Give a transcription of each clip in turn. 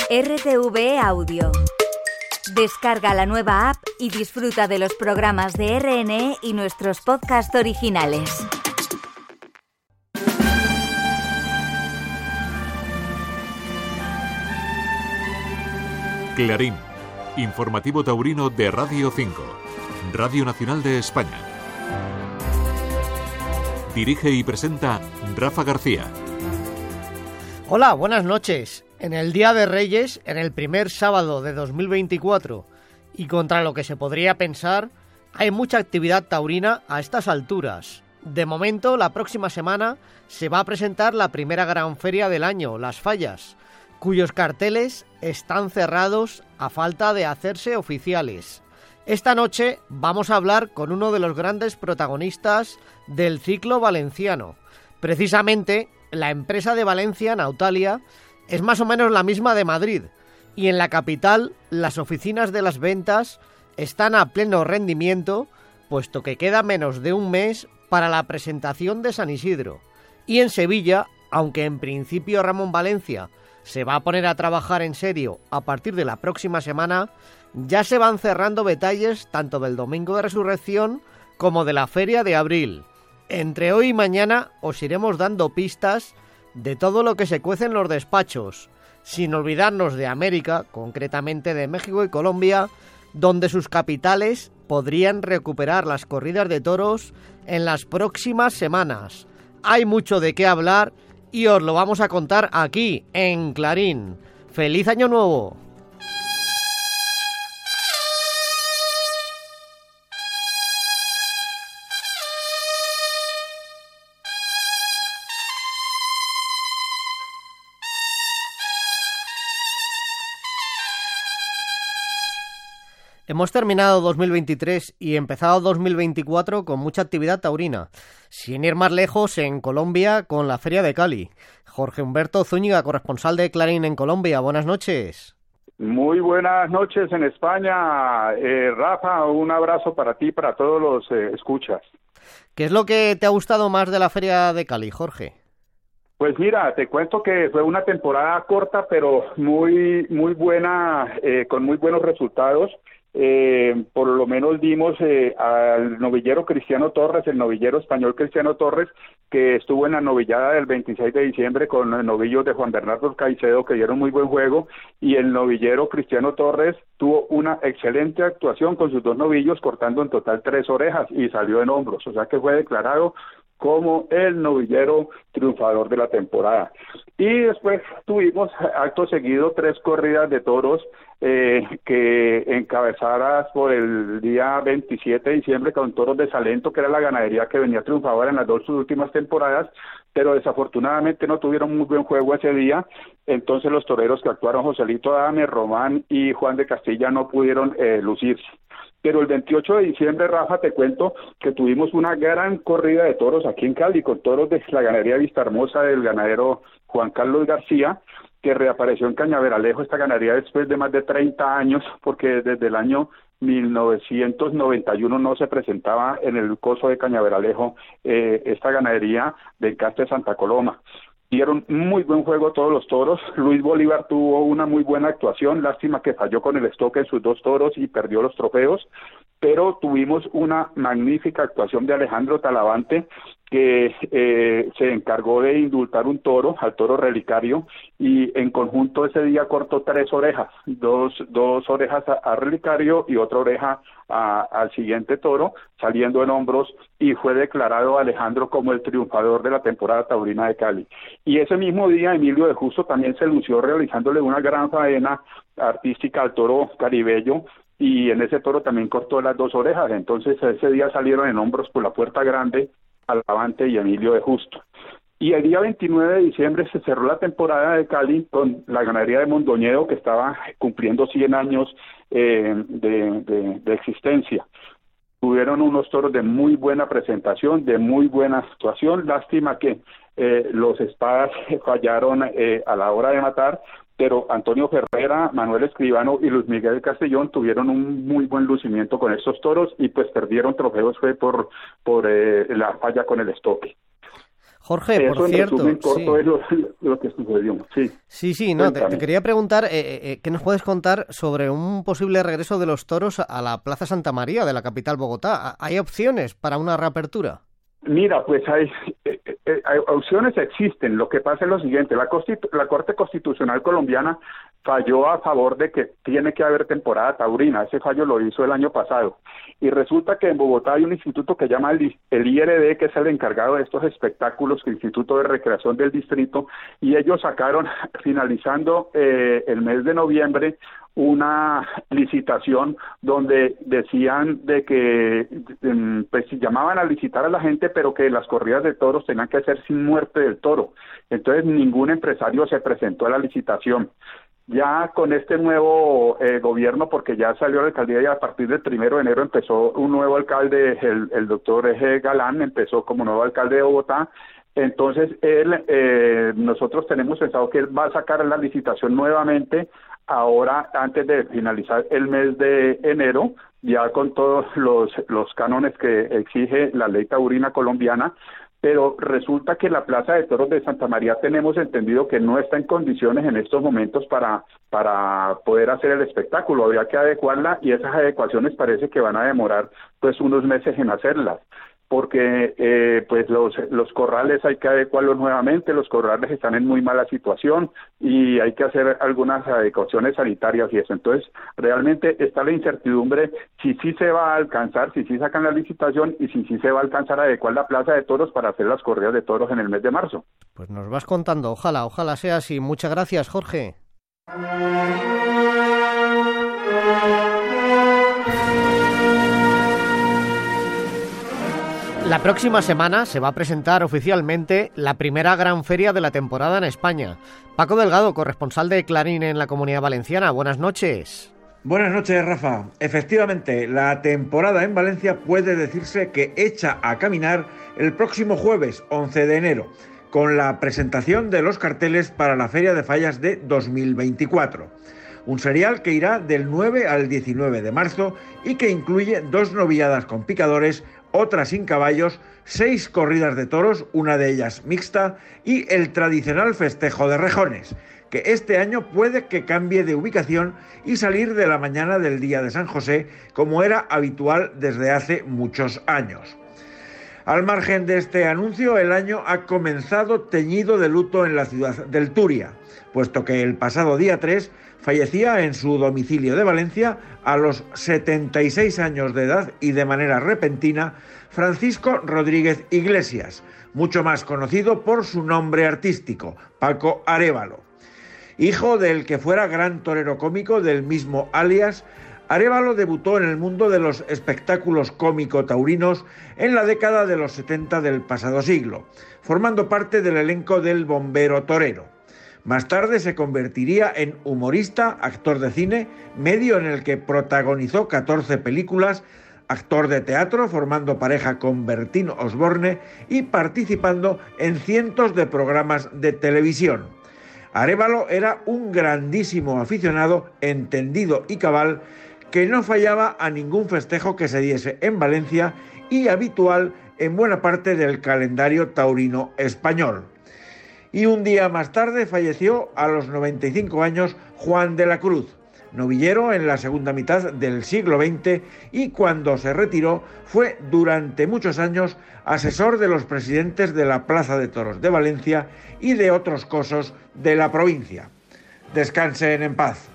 RTV Audio. Descarga la nueva app y disfruta de los programas de RNE y nuestros podcasts originales. Clarín, informativo taurino de Radio 5, Radio Nacional de España. Dirige y presenta Rafa García. Hola, buenas noches. En el Día de Reyes, en el primer sábado de 2024, y contra lo que se podría pensar, hay mucha actividad taurina a estas alturas. De momento, la próxima semana se va a presentar la primera gran feria del año, Las Fallas, cuyos carteles están cerrados a falta de hacerse oficiales. Esta noche vamos a hablar con uno de los grandes protagonistas del ciclo valenciano. Precisamente, la empresa de Valencia, Nautalia, es más o menos la misma de Madrid, y en la capital las oficinas de las ventas están a pleno rendimiento, puesto que queda menos de un mes para la presentación de San Isidro. Y en Sevilla, aunque en principio Ramón Valencia se va a poner a trabajar en serio a partir de la próxima semana, ya se van cerrando detalles tanto del Domingo de Resurrección como de la Feria de Abril. Entre hoy y mañana os iremos dando pistas de todo lo que se cuece en los despachos, sin olvidarnos de América, concretamente de México y Colombia, donde sus capitales podrían recuperar las corridas de toros en las próximas semanas. Hay mucho de qué hablar y os lo vamos a contar aquí, en Clarín. ¡Feliz Año Nuevo! Hemos terminado 2023 y empezado 2024 con mucha actividad taurina. Sin ir más lejos, en Colombia con la Feria de Cali. Jorge Humberto Zúñiga, corresponsal de Clarín en Colombia. Buenas noches. Muy buenas noches en España. Rafa, un abrazo para ti y para todos los escuchas. ¿Qué es lo que te ha gustado más de la Feria de Cali, Jorge? Pues mira, te cuento que fue una temporada corta, pero muy buena, con muy buenos resultados. Por lo menos vimos al novillero Cristiano Torres, el novillero español Cristiano Torres, que estuvo en la novillada del 26 de diciembre con el novillo de Juan Bernardo Caicedo, que dieron muy buen juego, y el novillero Cristiano Torres tuvo una excelente actuación con sus dos novillos, cortando en total 3 orejas y salió en hombros, o sea que fue declarado como el novillero triunfador de la temporada. Y después tuvimos acto seguido 3 corridas de toros que encabezadas por el día 27 de diciembre con toros de Salento, que era la ganadería que venía triunfadora en las 2 últimas temporadas, pero desafortunadamente no tuvieron muy buen juego ese día. Entonces los toreros que actuaron, Joselito Adame, Román y Juan de Castilla, no pudieron lucirse. Pero el 28 de diciembre, Rafa, te cuento que tuvimos una gran corrida de toros aquí en Cali, con toros de la ganadería Vista Hermosa del ganadero Juan Carlos García, que reapareció en Cañaveralejo, esta ganadería después de más de 30 años, porque desde el año 1991 no se presentaba en el coso de Cañaveralejo esta ganadería del Castre Santa Coloma. Dieron muy buen juego todos los toros. Luis Bolívar tuvo una muy buena actuación, lástima que falló con el estoque en sus 2 toros y perdió los trofeos, pero tuvimos una magnífica actuación de Alejandro Talavante, que se encargó de indultar un toro, al toro relicario, y en conjunto ese día cortó 3 orejas, dos orejas a relicario y otra oreja al siguiente toro, saliendo en hombros, y fue declarado Alejandro como el triunfador de la temporada taurina de Cali. Y ese mismo día Emilio de Justo también se lució realizándole una gran faena artística al toro caribello, y en ese toro también cortó las 2 orejas. Entonces ese día salieron en hombros por la Puerta Grande Talavante y Emilio de Justo. Y el día 29 de diciembre se cerró la temporada de Cali con la ganadería de Mondoñedo, que estaba cumpliendo 100 años de existencia. Tuvieron unos toros de muy buena presentación, de muy buena actuación. Lástima que los espadas fallaron a la hora de matar, pero Antonio Ferrera, Manuel Escribano y Luis Miguel Castellón tuvieron un muy buen lucimiento con estos toros y pues perdieron trofeos fue por la falla con el estoque. Jorge, eso por cierto, en resumen corto es lo que sucedió. Sí, no, te quería preguntar, ¿qué nos puedes contar sobre un posible regreso de los toros a la Plaza Santa María de la capital Bogotá? ¿Hay opciones para una reapertura? Mira, pues hay opciones existen. Lo que pasa es lo siguiente: la Corte Constitucional colombiana falló a favor de que tiene que haber temporada taurina. Ese fallo lo hizo el año pasado. Y resulta que en Bogotá hay un instituto que llama el IRD, que es el encargado de estos espectáculos, el Instituto de Recreación del Distrito, y ellos sacaron, finalizando el mes de noviembre, una licitación donde decían de que pues llamaban a licitar a la gente, pero que las corridas de toros tenían que ser sin muerte del toro. Entonces ningún empresario se presentó a la licitación. Ya con este nuevo gobierno, porque ya salió la alcaldía y a partir del 1 de enero empezó un nuevo alcalde, el doctor Galán, empezó como nuevo alcalde de Bogotá. Entonces nosotros tenemos pensado que él va a sacar la licitación nuevamente ahora, antes de finalizar el mes de enero, ya con todos los cánones que exige la ley taurina colombiana. Pero resulta que la Plaza de Toros de Santa María tenemos entendido que no está en condiciones en estos momentos para poder hacer el espectáculo. Habría que adecuarla y esas adecuaciones parece que van a demorar pues unos meses en hacerlas, porque pues los corrales hay que adecuarlos nuevamente. Los corrales están en muy mala situación y hay que hacer algunas adecuaciones sanitarias y eso. Entonces realmente está la incertidumbre si sí se va a alcanzar, si sí sacan la licitación y si sí se va a alcanzar a adecuar la Plaza de Toros para hacer las corridas de toros en el mes de marzo. Pues nos vas contando, ojalá sea así. Muchas gracias, Jorge. La próxima semana se va a presentar oficialmente la primera gran feria de la temporada en España. Paco Delgado, corresponsal de Clarín en la Comunidad Valenciana. Buenas noches. Buenas noches, Rafa. Efectivamente, la temporada en Valencia puede decirse que echa a caminar el próximo jueves, 11 de enero, con la presentación de los carteles para la Feria de Fallas de 2024. Un serial que irá del 9 al 19 de marzo y que incluye 2 novilladas con picadores, otra sin caballos, 6 corridas de toros, una de ellas mixta, y el tradicional festejo de rejones, que este año puede que cambie de ubicación y salir de la mañana del día de San José, como era habitual desde hace muchos años. Al margen de este anuncio, el año ha comenzado teñido de luto en la ciudad del Turia, puesto que el pasado día 3 fallecía en su domicilio de Valencia, a los 76 años de edad y de manera repentina, Francisco Rodríguez Iglesias, mucho más conocido por su nombre artístico, Paco Arévalo. Hijo del que fuera gran torero cómico del mismo alias, Arévalo debutó en el mundo de los espectáculos cómico-taurinos en la década de los 70 del pasado siglo, formando parte del elenco del Bombero Torero. Más tarde se convertiría en humorista, actor de cine, medio en el que protagonizó 14 películas, actor de teatro, formando pareja con Bertín Osborne y participando en cientos de programas de televisión. Arévalo era un grandísimo aficionado, entendido y cabal, que no fallaba a ningún festejo que se diese en Valencia y habitual en buena parte del calendario taurino español. Y un día más tarde falleció a los 95 años Juan de la Cruz, novillero en la segunda mitad del siglo XX, y cuando se retiró fue durante muchos años asesor de los presidentes de la Plaza de Toros de Valencia y de otros cosos de la provincia. Descansen en paz.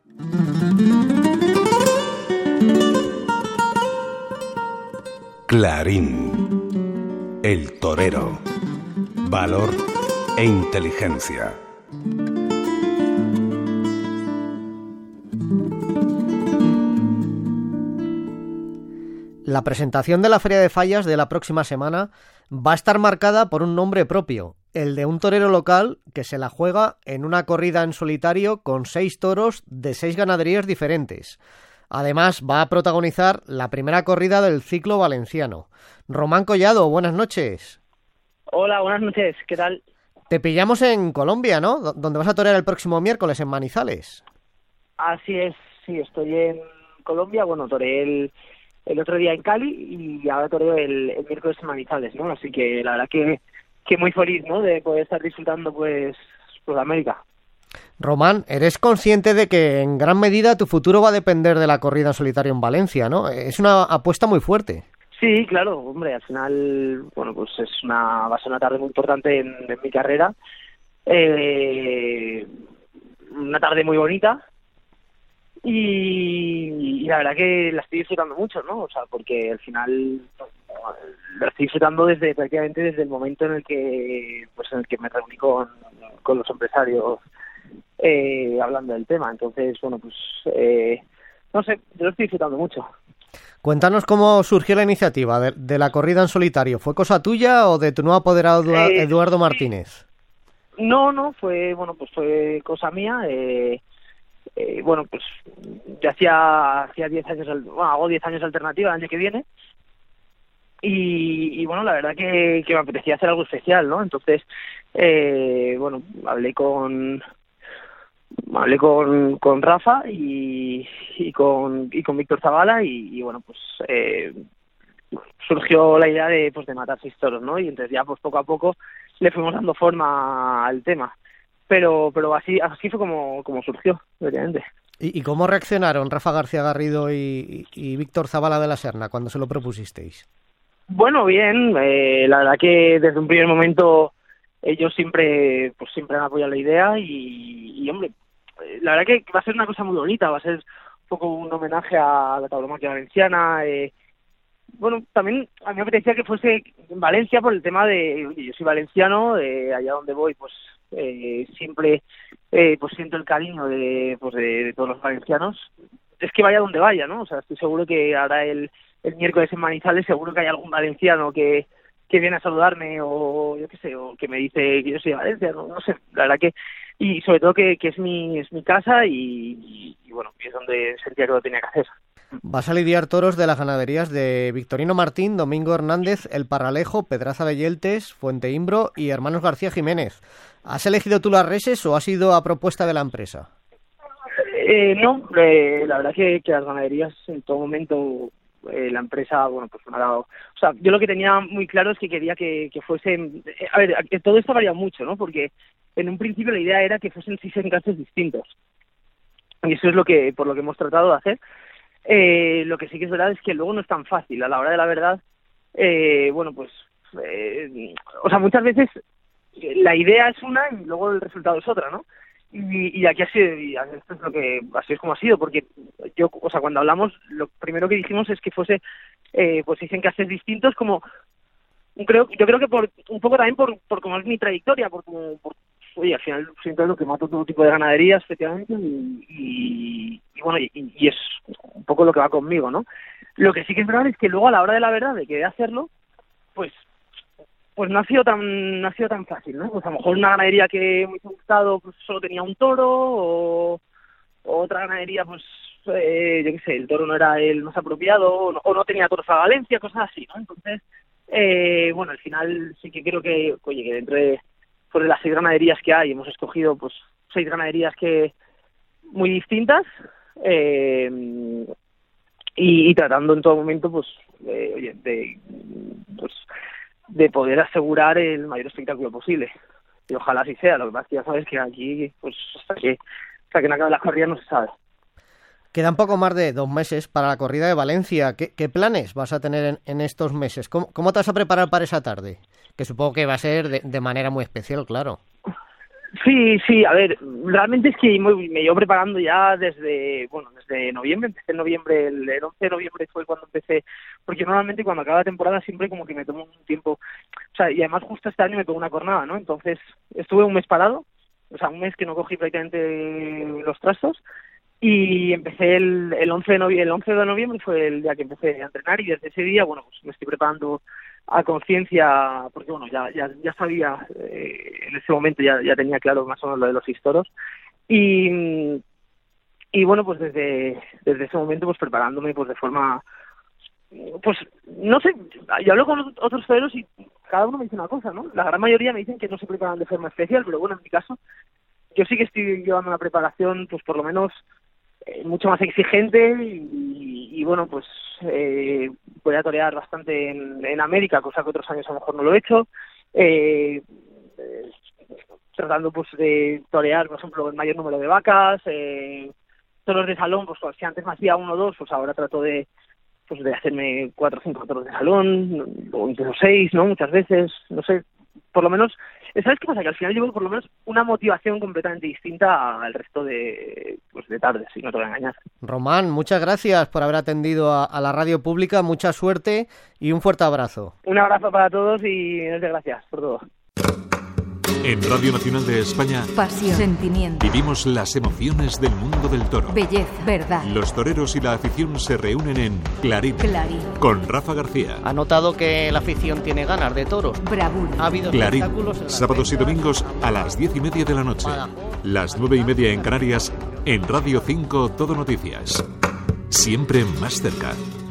Clarín, el torero, valor e inteligencia. La presentación de la Feria de Fallas de la próxima semana va a estar marcada por un nombre propio, el de un torero local que se la juega en una corrida en solitario con 6 toros de 6 ganaderías diferentes. Además, va a protagonizar la primera corrida del ciclo valenciano. Román Collado, buenas noches. Hola, buenas noches, ¿qué tal? Te pillamos en Colombia, ¿no? Donde vas a torear el próximo miércoles en Manizales. Así es, sí, estoy en Colombia. Bueno, toreé el otro día en Cali y ahora toreo el miércoles en Manizales, ¿no? Así que la verdad que que muy feliz, ¿no? De poder estar disfrutando, pues América. Román, eres consciente de que en gran medida tu futuro va a depender de la corrida en solitario en Valencia, ¿no? Es una apuesta muy fuerte. Sí, claro, hombre, al final, bueno, pues va a ser una tarde muy importante en mi carrera. Una tarde muy bonita y la verdad que la estoy disfrutando mucho, ¿no? O sea, porque al final la estoy disfrutando prácticamente desde el momento en el que me reuní con los empresarios hablando del tema. Entonces, bueno, pues no sé, yo lo estoy disfrutando mucho. Cuéntanos cómo surgió la iniciativa de la corrida en solitario. ¿Fue cosa tuya o de tu nuevo apoderado Eduardo Martínez? No, fue cosa mía. Bueno, pues ya hacía 10 años, hago 10 años alternativa el año que viene. Y bueno, la verdad que me apetecía hacer algo especial, ¿no? Entonces, bueno, hablé con Rafa y con Víctor Zavala y bueno, pues surgió la idea de matar 6 toros, ¿no? Y entonces ya pues poco a poco le fuimos dando forma al tema. Pero así fue como surgió, obviamente. ¿Y cómo reaccionaron Rafa García Garrido y Víctor Zavala de la Serna cuando se lo propusisteis? Bueno, bien, la verdad que desde un primer momento ellos siempre han apoyado la idea y hombre, la verdad que va a ser una cosa muy bonita, va a ser un poco un homenaje a la tauromaquia valenciana. Bueno, también a mí me apetecía que fuese en Valencia por el tema de, oye, yo soy valenciano, allá donde voy pues siempre pues siento el cariño de todos los valencianos. Es que vaya donde vaya, ¿no? O sea, estoy seguro que ahora el miércoles en Manizales seguro que hay algún valenciano que viene a saludarme o yo qué sé, o que me dice que yo soy de Valencia, no sé, la verdad que y sobre todo que es mi casa y bueno, es donde sentía que lo tenía que hacer. Vas a lidiar toros de las ganaderías de Victorino Martín, Domingo Hernández, El Parralejo, Pedraza de Yeltes, Fuente Imbro y Hermanos García Jiménez. ¿Has elegido tú las reses o has ido a propuesta de la empresa? No, la verdad que las ganaderías en todo momento la empresa, bueno, pues me ha dado... O sea, yo lo que tenía muy claro es que quería que fuesen... A ver, todo esto varía mucho, ¿no? Porque en un principio la idea era que fuesen 6 encastes distintos. Y eso es por lo que hemos tratado de hacer. Lo que sí que es verdad es que luego no es tan fácil. A la hora de la verdad, bueno, pues... o sea, muchas veces la idea es una y luego el resultado es otra, ¿no? Y aquí esto es así es como ha sido, porque yo, o sea, cuando hablamos, lo primero que dijimos es que fuese, pues 6 encastes distintos, como yo creo que un poco también por cómo es mi trayectoria, oye, al final siempre es lo que mato todo tipo de ganaderías, efectivamente, y bueno, y es un poco lo que va conmigo, ¿no? Lo que sí que es verdad es que luego a la hora de la verdad de querer hacerlo, pues no ha sido tan fácil, ¿no? Pues a lo mejor una ganadería que me hubiese gustado pues solo tenía un toro o otra ganadería pues yo qué sé, el toro no era el más apropiado o no tenía toros a Valencia, cosas así, ¿no? Entonces, bueno, al final sí que creo que, oye, que dentro de las 6 ganaderías que hay hemos escogido pues 6 ganaderías que muy distintas y tratando en todo momento pues oye, de poder asegurar el mayor espectáculo posible. Y ojalá así sea. Lo que pasa es que ya sabes que aquí, pues hasta que no acabe las corridas no se sabe. Quedan poco más de 2 meses para la corrida de Valencia. ¿Qué planes vas a tener en estos meses? ¿Cómo te vas a preparar para esa tarde? Que supongo que va a ser de manera muy especial, claro. Sí, a ver, realmente es que me llevo preparando ya desde noviembre. Empecé en noviembre, el 11 de noviembre fue cuando empecé, porque normalmente cuando acaba la temporada siempre como que me tomo un tiempo, o sea, y además justo este año me pegó una cornada, ¿no? Entonces estuve un mes parado, o sea, un mes que no cogí prácticamente los trastos, y empecé el 11 de noviembre fue el día que empecé a entrenar, y desde ese día, bueno, pues me estoy preparando a conciencia, porque bueno, ya sabía, en ese momento ya tenía claro más o menos lo de los 6 toros, y bueno, pues desde ese momento pues preparándome pues de forma, pues no sé, yo hablo con otros toreros y cada uno me dice una cosa, ¿no? La gran mayoría me dicen que no se preparan de forma especial, pero bueno, en mi caso yo sí que estoy llevando una preparación pues por lo menos mucho más exigente y bueno, pues voy a torear bastante en América, cosa que otros años a lo mejor no lo he hecho, tratando pues de torear, por ejemplo, el mayor número de vacas, toros de salón, pues si antes me hacía 1 o 2, pues ahora trato de hacerme 4 o 5 toros de salón, o incluso 6, ¿no? Muchas veces, no sé, por lo menos, ¿sabes qué pasa? Que al final llevo por lo menos una motivación completamente distinta al resto de tardes, si no te voy a engañar. Román, muchas gracias por haber atendido a la radio pública, mucha suerte y un fuerte abrazo. Un abrazo para todos y muchas gracias por todo. En Radio Nacional de España, pasión, sentimiento, vivimos las emociones del mundo del toro. belleza, verdad. Los toreros y la afición se reúnen en Clarín, con Rafa García. Ha notado que la afición tiene ganas de toros. Bravura. Ha habido Clarín, espectáculos en las sábados y ventas, domingos a las 10:30 de la noche. Las 9:30 en Canarias, en Radio 5 Todo Noticias. Siempre más cerca.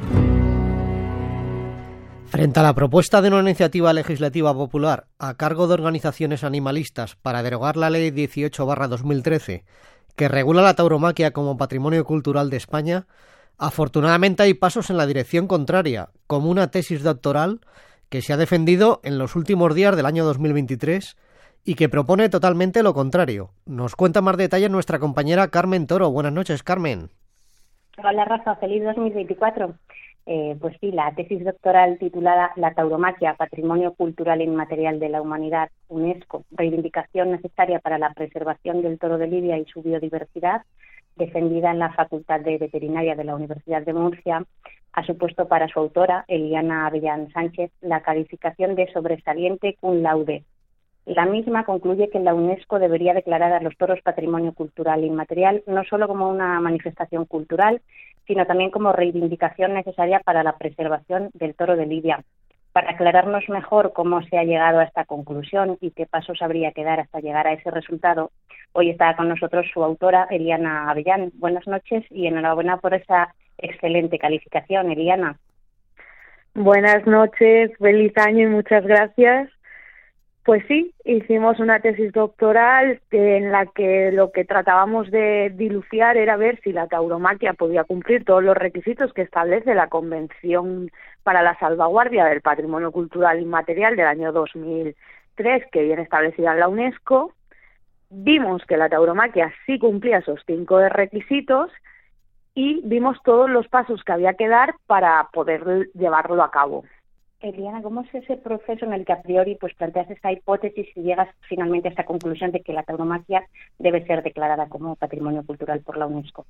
Frente a la propuesta de una iniciativa legislativa popular a cargo de organizaciones animalistas para derogar la Ley 18/2013, que regula la tauromaquia como patrimonio cultural de España, afortunadamente hay pasos en la dirección contraria, como una tesis doctoral que se ha defendido en los últimos días del año 2023 y que propone totalmente lo contrario. Nos cuenta más detalles nuestra compañera Carmen Toro. Buenas noches, Carmen. Hola, Rafa. Feliz 2024. Pues sí, la tesis doctoral titulada La tauromaquia, Patrimonio Cultural Inmaterial de la Humanidad, UNESCO, reivindicación necesaria para la preservación del toro de Lidia y su biodiversidad, defendida en la Facultad de Veterinaria de la Universidad de Murcia, ha supuesto para su autora, Eliana Avellán Sánchez, la calificación de sobresaliente cum laude. La misma concluye que la UNESCO debería declarar a los toros patrimonio cultural inmaterial no solo como una manifestación cultural, sino también como reivindicación necesaria para la preservación del toro de Lidia. Para aclararnos mejor cómo se ha llegado a esta conclusión y qué pasos habría que dar hasta llegar a ese resultado, hoy está con nosotros su autora, Eliana Avellán. Buenas noches y enhorabuena por esa excelente calificación, Eliana. Buenas noches, feliz año y muchas gracias. Pues sí, hicimos una tesis doctoral en la que lo que tratábamos de dilucidar era ver si la tauromaquia podía cumplir todos los requisitos que establece la Convención para la Salvaguardia del Patrimonio Cultural Inmaterial del año 2003, que viene establecida en la UNESCO. Vimos que la tauromaquia sí cumplía esos 5 requisitos y vimos todos los pasos que había que dar para poder llevarlo a cabo. Eliana, ¿cómo es ese proceso en el que a priori pues planteas esta hipótesis y llegas finalmente a esta conclusión de que la tauromaquia debe ser declarada como patrimonio cultural por la UNESCO?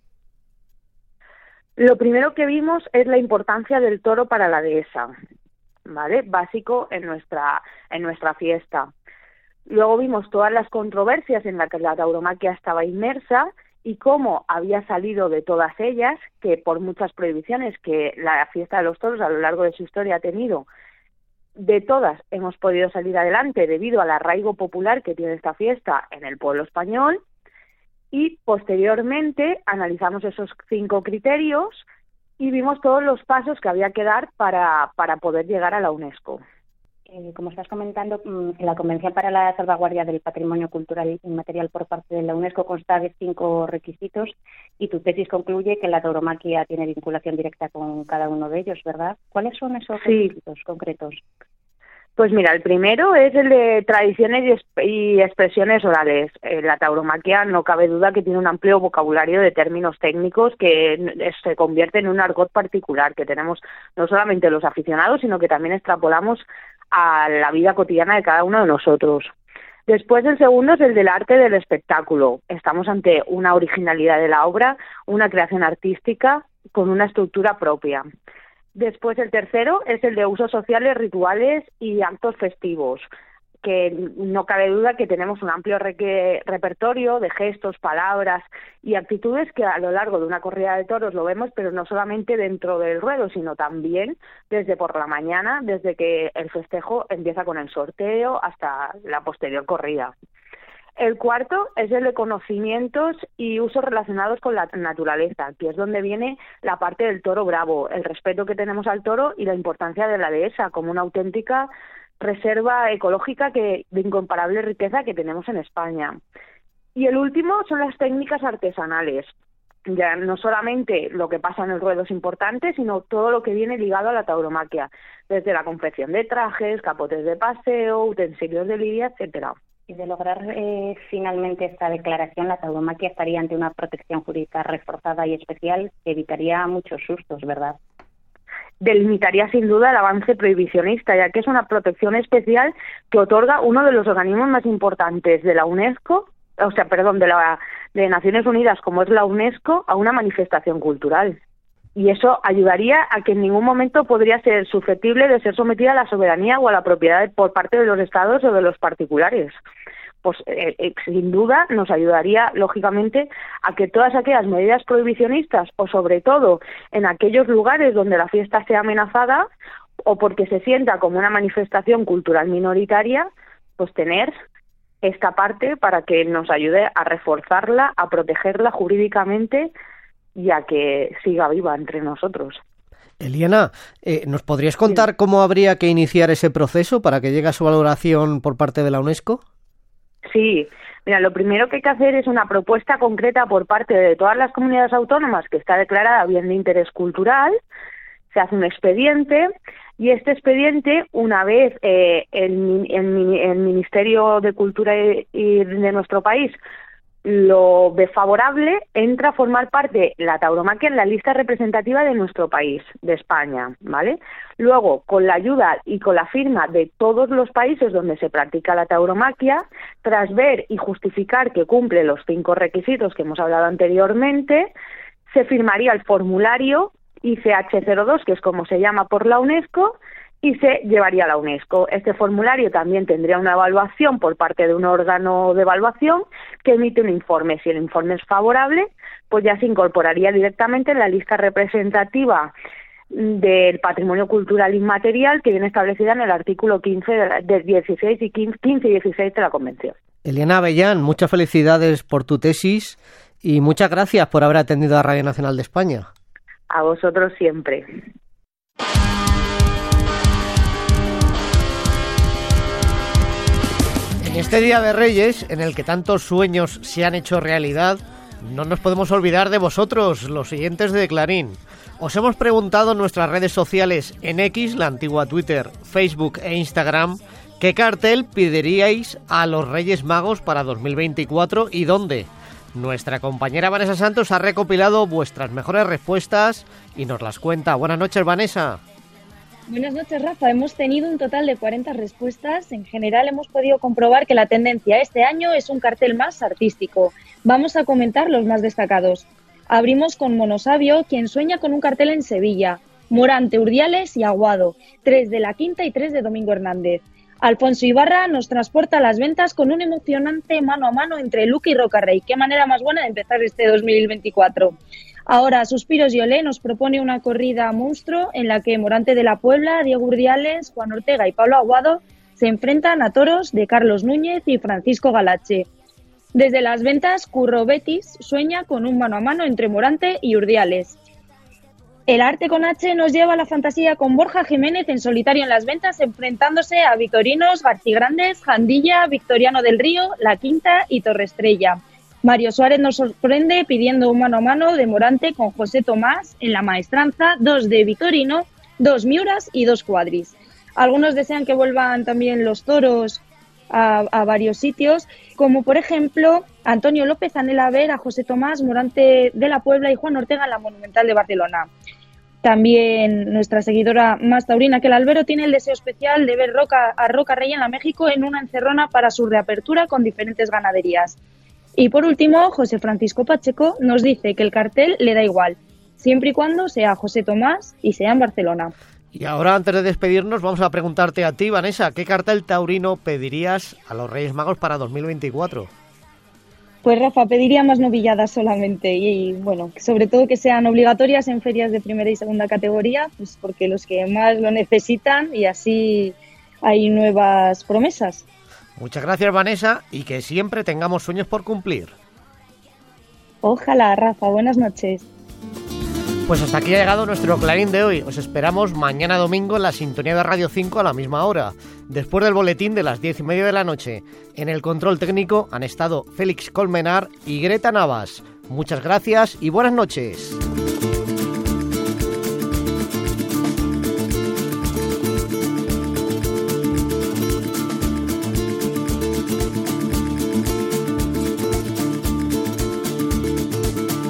Lo primero que vimos es la importancia del toro para la dehesa, ¿vale? Básico en nuestra fiesta. Luego vimos todas las controversias en las que la tauromaquia estaba inmersa y cómo había salido de todas ellas, que por muchas prohibiciones que la fiesta de los toros a lo largo de su historia ha tenido, de todas hemos podido salir adelante debido al arraigo popular que tiene esta fiesta en el pueblo español, y posteriormente analizamos esos 5 criterios y vimos todos los pasos que había que dar para poder llegar a la UNESCO. Como estás comentando, la Convención para la Salvaguardia del Patrimonio Cultural Inmaterial por parte de la UNESCO consta de 5 requisitos y tu tesis concluye que la tauromaquia tiene vinculación directa con cada uno de ellos, ¿verdad? ¿Cuáles son esos requisitos concretos? Pues mira, el primero es el de tradiciones y expresiones orales. La tauromaquia no cabe duda que tiene un amplio vocabulario de términos técnicos que se convierte en un argot particular que tenemos no solamente los aficionados, sino que también extrapolamos a la vida cotidiana de cada uno de nosotros. Después, el segundo es el del arte del espectáculo. Estamos ante una originalidad de la obra, una creación artística con una estructura propia. Después, el tercero es el de usos sociales, rituales y actos festivos, que no cabe duda que tenemos un amplio repertorio de gestos, palabras y actitudes que a lo largo de una corrida de toros lo vemos, pero no solamente dentro del ruedo, sino también desde por la mañana, desde que el festejo empieza con el sorteo hasta la posterior corrida. El cuarto es el de conocimientos y usos relacionados con la naturaleza, que es donde viene la parte del toro bravo, el respeto que tenemos al toro y la importancia de la dehesa como una auténtica reserva ecológica de incomparable riqueza que tenemos en España. Y el último son las técnicas artesanales, Ya no solamente lo que pasa en el ruedo es importante, sino todo lo que viene ligado a la tauromaquia, desde la confección de trajes, capotes de paseo, utensilios de lidia, etcétera. Y de lograr finalmente esta declaración, la tauromaquia estaría ante una protección jurídica reforzada y especial que evitaría muchos sustos, ¿verdad? Delimitaría sin duda el avance prohibicionista, ya que es una protección especial que otorga uno de los organismos más importantes de la UNESCO, de Naciones Unidas, como es la UNESCO, a una manifestación cultural. Y eso ayudaría a que en ningún momento podría ser susceptible de ser sometida a la soberanía o a la propiedad por parte de los estados o de los particulares. Pues sin duda nos ayudaría, lógicamente, a que todas aquellas medidas prohibicionistas, o sobre todo en aquellos lugares donde la fiesta sea amenazada, o porque se sienta como una manifestación cultural minoritaria, pues tener esta parte para que nos ayude a reforzarla, a protegerla jurídicamente y a que siga viva entre nosotros. Eliana, ¿nos podrías contar cómo habría que iniciar ese proceso para que llegue a su valoración por parte de la UNESCO? Sí, mira, lo primero que hay que hacer es una propuesta concreta por parte de todas las comunidades autónomas que está declarada bien de interés cultural. Se hace un expediente y este expediente, una vez el Ministerio de Cultura y de nuestro país lo ve favorable, entra a formar parte la tauromaquia en la lista representativa de nuestro país, de España, ¿vale? Luego, con la ayuda y con la firma de todos los países donde se practica la tauromaquia, tras ver y justificar que cumple los 5 requisitos que hemos hablado anteriormente, se firmaría el formulario ICH02, que es como se llama por la UNESCO, y se llevaría a la UNESCO. Este formulario también tendría una evaluación por parte de un órgano de evaluación que emite un informe. Si el informe es favorable, pues ya se incorporaría directamente en la lista representativa del patrimonio cultural inmaterial que viene establecida en el artículo 15 de 16 y 15 y 16 de la Convención. Eliana Avellán, muchas felicidades por tu tesis y muchas gracias por haber atendido a Radio Nacional de España. A vosotros siempre. En este Día de Reyes, en el que tantos sueños se han hecho realidad, no nos podemos olvidar de vosotros, los siguientes de Clarín. Os hemos preguntado en nuestras redes sociales, en X, la antigua Twitter, Facebook e Instagram, ¿qué cartel pediríais a los Reyes Magos para 2024 y dónde? Nuestra compañera Vanessa Santos ha recopilado vuestras mejores respuestas y nos las cuenta. Buenas noches, Vanessa. Buenas noches, Rafa. Hemos tenido un total de 40 respuestas. En general hemos podido comprobar que la tendencia este año es un cartel más artístico. Vamos a comentar los más destacados. Abrimos con Monosabio, quien sueña con un cartel en Sevilla. Morante, Urdiales y Aguado, 3 de La Quinta y 3 de Domingo Hernández. Alfonso Ibarra nos transporta a las ventas con un emocionante mano a mano entre Luque y Rocarrey. Qué manera más buena de empezar este 2024. Ahora, Suspiros y Olé nos propone una corrida monstruo en la que Morante de la Puebla, Diego Urdiales, Juan Ortega y Pablo Aguado se enfrentan a toros de Carlos Núñez y Francisco Galache. Desde las ventas, Curro Betis sueña con un mano a mano entre Morante y Urdiales. El arte con H nos lleva a la fantasía con Borja Jiménez en solitario en las ventas, enfrentándose a Vitorinos, Garcigrandes, Jandilla, Victoriano del Río, La Quinta y Torreestrella. Mario Suárez nos sorprende pidiendo un mano a mano de Morante con José Tomás en la maestranza, 2 de Vitorino, 2 Miuras y 2 Cuadris. Algunos desean que vuelvan también los toros a varios sitios, como por ejemplo Antonio López anhela ver a José Tomás, Morante de la Puebla y Juan Ortega en la Monumental de Barcelona. También nuestra seguidora más taurina que el albero tiene el deseo especial de ver a Rocarrey en la México en una encerrona para su reapertura con diferentes ganaderías. Y por último, José Francisco Pacheco nos dice que el cartel le da igual, siempre y cuando sea José Tomás y sea en Barcelona. Y ahora, antes de despedirnos, vamos a preguntarte a ti, Vanessa, ¿qué cartel taurino pedirías a los Reyes Magos para 2024? Pues Rafa, pediría más novilladas solamente y bueno, sobre todo que sean obligatorias en ferias de primera y segunda categoría, pues porque los que más lo necesitan y así hay nuevas promesas. Muchas gracias, Vanessa, y que siempre tengamos sueños por cumplir. Ojalá, Rafa, buenas noches. Pues hasta aquí ha llegado nuestro Clarín de hoy. Os esperamos mañana domingo en la sintonía de Radio 5 a la misma hora, después del boletín de las 10:30 de la noche. En el control técnico han estado Félix Colmenar y Greta Navas. Muchas gracias y buenas noches.